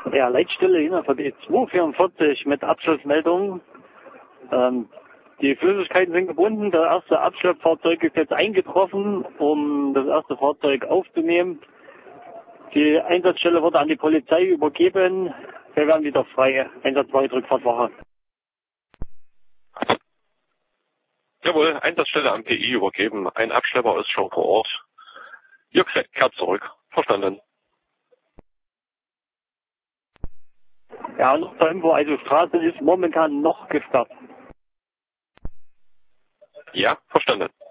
Ja, Leitstelle INAVD 244 mit Abschlussmeldung. Die Flüssigkeiten sind gebunden. Das erste Abschleppfahrzeug ist jetzt eingetroffen, um das erste Fahrzeug aufzunehmen. Die Einsatzstelle wurde an die Polizei übergeben. Wir werden wieder frei. Einsatzwache Rückfahrtwache. Jawohl, Einsatzstelle am PI übergeben. Ein Abschlepper ist schon vor Ort. Ihr kehrt zurück. Verstanden. Ja, noch zur Info, also Straße ist momentan noch gesperrt. Ja, verstanden.